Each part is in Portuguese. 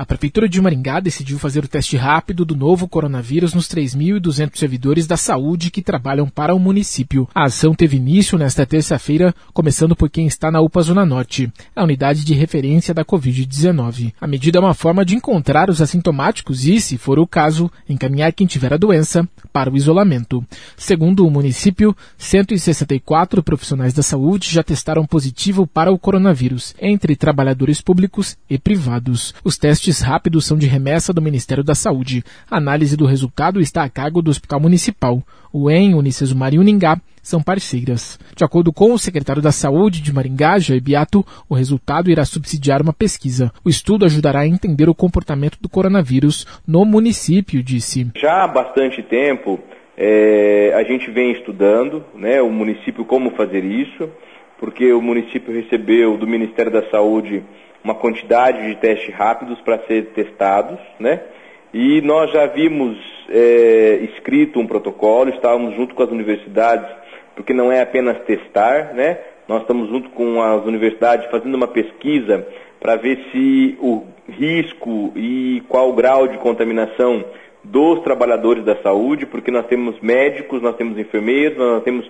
A Prefeitura de Maringá decidiu fazer o teste rápido do novo coronavírus nos 3.200 servidores da saúde que trabalham para o município. A ação teve início nesta terça-feira, começando por quem está na UPA Zona Norte, a unidade de referência da Covid-19. A medida é uma forma de encontrar os assintomáticos e, se for o caso, encaminhar quem tiver a doença para o isolamento. Segundo o município, 164 profissionais da saúde já testaram positivo para o coronavírus, entre trabalhadores públicos e privados. Os testes rápidos são de remessa do Ministério da Saúde. A análise do resultado está a cargo do Hospital Municipal. O UEM, Unicesumar e Uningá são parceiras. De acordo com o secretário da Saúde de Maringá, Jair Beato, o resultado irá subsidiar uma pesquisa. O estudo ajudará a entender o comportamento do coronavírus no município, disse. Já há bastante tempo, a gente vem estudando, o município como fazer isso, porque o município recebeu do Ministério da Saúde uma quantidade de testes rápidos para ser testados, E nós já havíamos escrito um protocolo, estávamos junto com as universidades, porque não é apenas testar, Nós estamos junto com as universidades fazendo uma pesquisa para ver se o risco e qual o grau de contaminação dos trabalhadores da saúde, porque nós temos médicos, nós temos enfermeiros, nós temos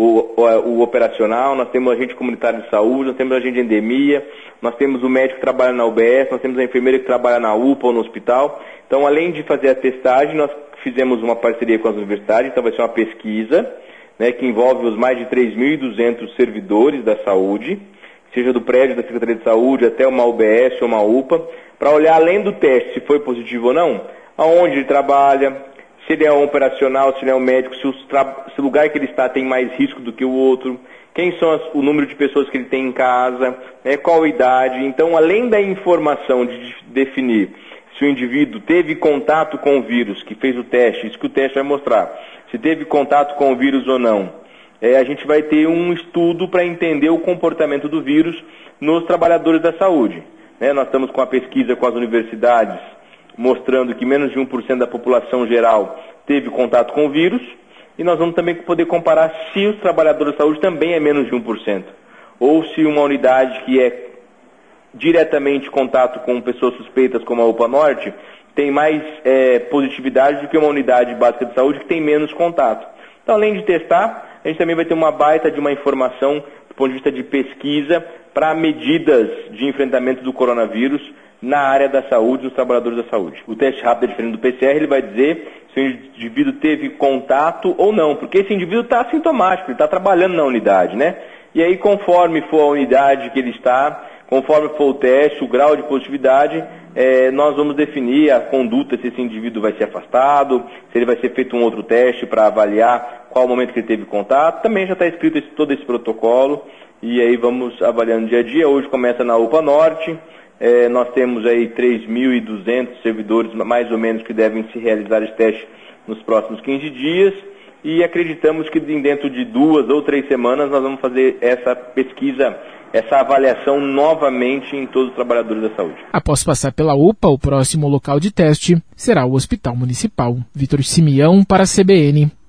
o operacional, nós temos agente comunitário de saúde, nós temos agente de endemia, nós temos o médico que trabalha na UBS, nós temos a enfermeira que trabalha na UPA ou no hospital. Então, além de fazer a testagem, nós fizemos uma parceria com as universidades, então vai ser uma pesquisa, que envolve os mais de 3.200 servidores da saúde, seja do prédio da Secretaria de Saúde até uma UBS ou uma UPA, para olhar além do teste, se foi positivo ou não, aonde ele trabalha, se ele é um operacional, se ele é um médico, se o lugar que ele está tem mais risco do que o outro, quem são o número de pessoas que ele tem em casa, qual a idade. Então, além da informação de definir se o indivíduo teve contato com o vírus, que fez o teste, isso que o teste vai mostrar, se teve contato com o vírus ou não, a gente vai ter um estudo para entender o comportamento do vírus nos trabalhadores da saúde. Nós estamos com a pesquisa com as universidades, mostrando que menos de 1% da população geral teve contato com o vírus, e nós vamos também poder comparar se os trabalhadores da saúde também é menos de 1%, ou se uma unidade que é diretamente contato com pessoas suspeitas, como a UPA Norte, tem mais positividade do que uma unidade básica de saúde que tem menos contato. Então, além de testar, a gente também vai ter uma baita de uma informação do ponto de vista de pesquisa para medidas de enfrentamento do coronavírus na área da saúde, dos trabalhadores da saúde. O teste rápido é diferente do PCR, ele vai dizer se o indivíduo teve contato ou não, porque esse indivíduo está assintomático, ele está trabalhando na unidade, E aí, conforme for a unidade que ele está, conforme for o teste, o grau de positividade, nós vamos definir a conduta, se esse indivíduo vai ser afastado, se ele vai ser feito um outro teste para avaliar qual o momento que ele teve contato. Também já está escrito todo esse protocolo, e aí vamos avaliando dia a dia. Hoje começa na UPA Norte. Nós temos aí 3.200 servidores, mais ou menos, que devem se realizar esse teste nos próximos 15 dias, e acreditamos que dentro de 2 ou 3 semanas nós vamos fazer essa pesquisa, essa avaliação novamente em todos os trabalhadores da saúde. Após passar pela UPA, o próximo local de teste será o Hospital Municipal. Vitor Simeão para a CBN.